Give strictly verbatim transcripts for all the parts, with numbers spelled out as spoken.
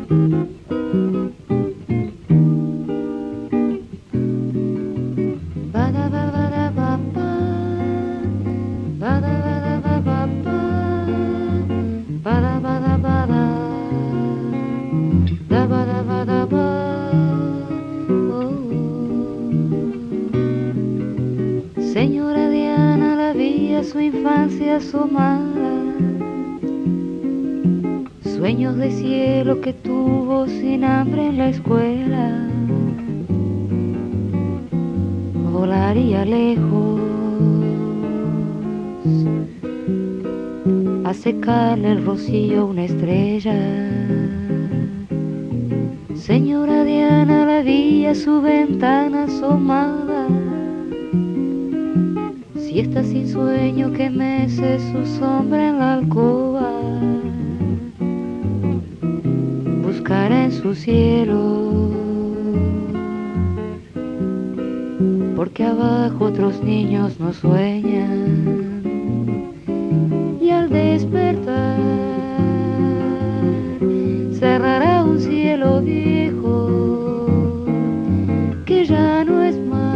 Señora Diana, la vi a su infancia asomada, sueños de cielo que tuvo sin hambre en la escuela. Volaría lejos a secarle el rocío a una estrella. Señora Diana, la vi a su ventana asomada, y está sin sueño que mece su sombra en la alcoba. Buscará en su cielo, porque abajo otros niños no sueñan. Y al despertar cerrará un cielo viejo que ya no es más.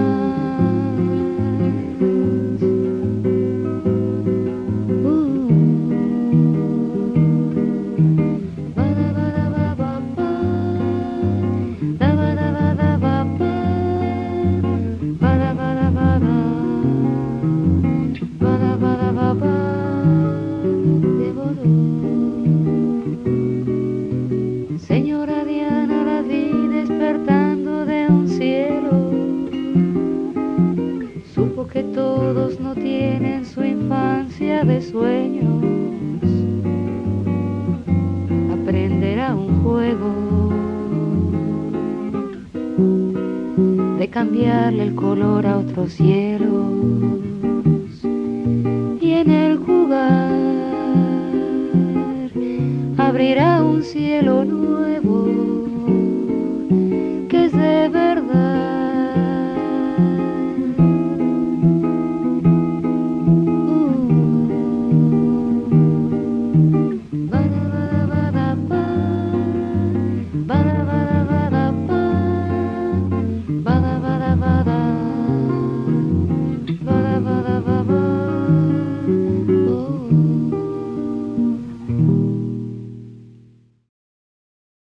Señora Diana, la vi despertando de un cielo. Supo que todos no tienen su infancia de sueños. Aprenderá un juego de cambiarle el color a otros cielos. Y en el jugar abrirá un cielo nuevo